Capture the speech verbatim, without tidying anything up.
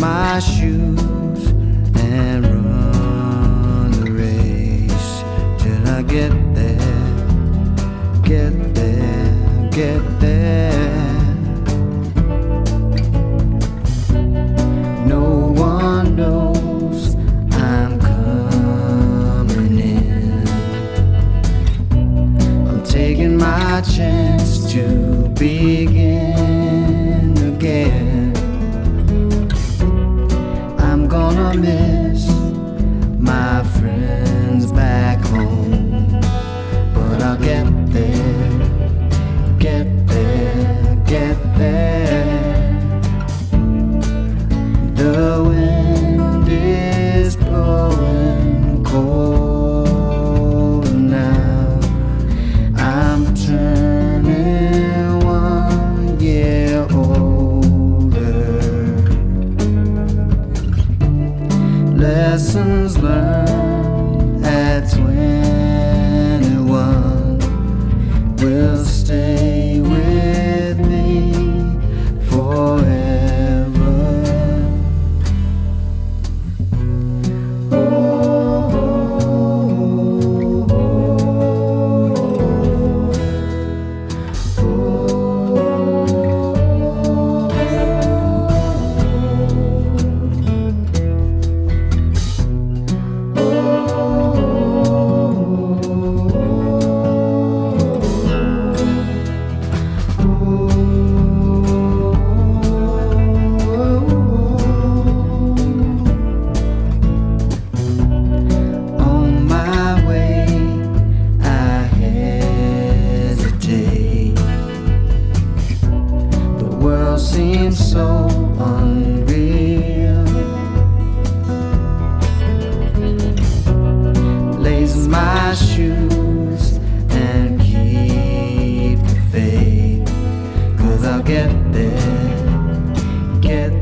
my shoes and run the race till I get there, get there, get there. No one knows I'm coming in. I'm taking my chance to begin again. I'm gonna miss my friends back home, but I'll get there, get there, get there. The wind is blowing cold now. I'm turning one year older. Lessons learned at twenty-one will stay with me forever. Seems so unreal. Lace my shoes and keep the faith, 'cause I'll get there, get